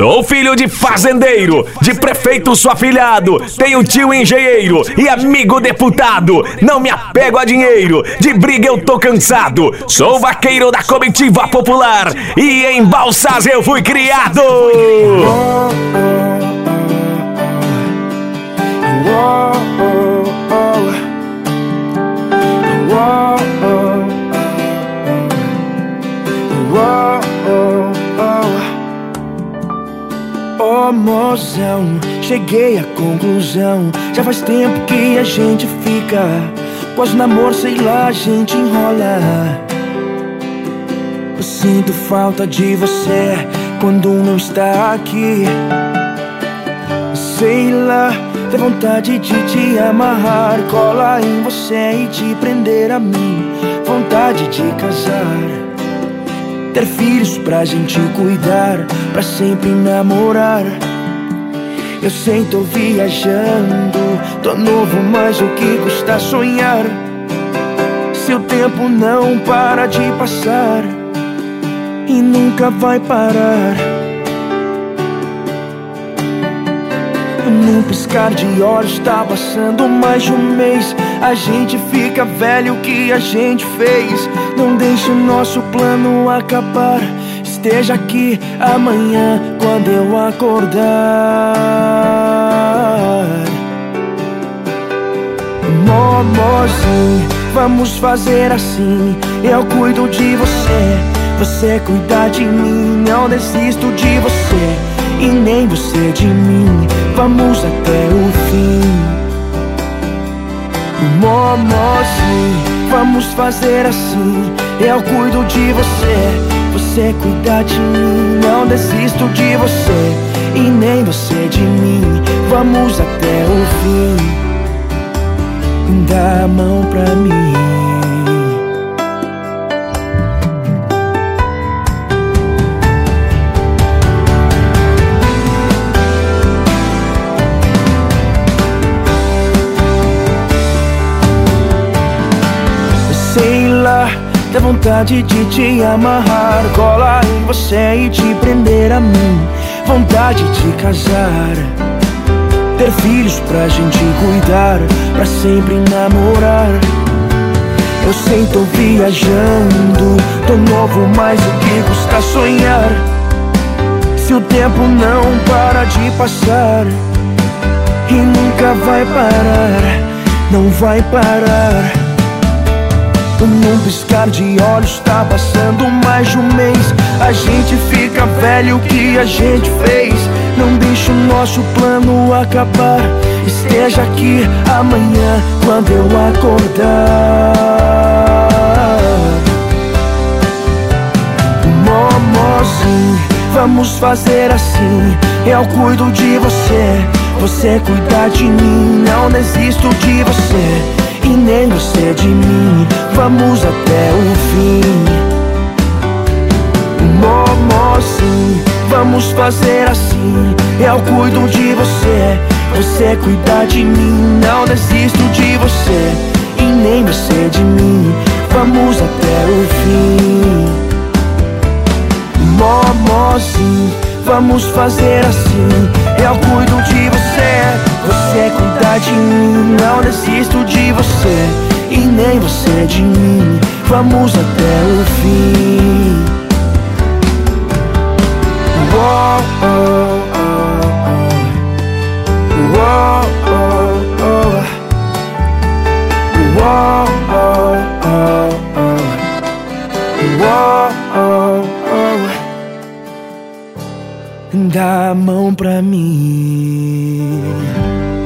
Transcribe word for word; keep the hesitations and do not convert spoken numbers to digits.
Sou filho de fazendeiro, de prefeito sou afilhado, tenho tio engenheiro e amigo deputado. Não me apego a dinheiro, de briga eu tô cansado. Sou vaqueiro da comitiva popular e em Balsas eu fui criado. Oh, mozão, cheguei à conclusão. Já faz tempo que a gente fica, pós namoro, sei lá, a gente enrola. Eu sinto falta de você quando não está aqui. Sei lá, tem vontade de te amarrar, cola em você e te prender a mim. Vontade de casar, ter filhos pra gente cuidar, pra sempre namorar. Eu sei, tô viajando, tô novo, mas o que custa sonhar? Seu tempo não para de passar e nunca vai parar. Num piscar de olhos tá passando mais de um mês. A gente fica velho, o que a gente fez? Não deixe o nosso plano acabar. Esteja aqui amanhã quando eu acordar. Momozinho, vamos fazer assim. Eu cuido de você, você cuida de mim. Não desisto de você e nem você de mim. Vamos até o fim. Momozinho, vamos fazer assim. Eu cuido de você, você cuida de mim. Não desisto de você e nem você de mim. Vamos até o fim. Dá a mão pra mim. Sei lá, dá vontade de te amarrar, colar em você e te prender a mim. Vontade de casar, ter filhos pra gente cuidar, pra sempre namorar. Eu sei, tô viajando, tô novo, mas o que custa sonhar? Se o tempo não para de passar e nunca vai parar, não vai parar. Num piscar de olhos tá passando mais de um mês. A gente fica velho, o que a gente fez? Não deixa o nosso plano acabar. Esteja aqui amanhã quando eu acordar. Momozinho, vamos fazer assim. Eu cuido de você, você cuida de mim. Não desisto de você e nem você de mim. Vamos até o fim. Momozinho, vamos fazer assim. Eu cuido de você, você cuida de mim. Não desisto de você e nem você de mim. Vamos até o fim. Momozinho, vamos fazer assim. Eu cuido de você, você cuida de mim. Não desisto de você e nem você de mim. Vamos até o fim. Uou, oh, oh, oh. Uou, oh, oh. Uou, oh, oh, oh. Uou, oh, oh. Dá a mão pra mim.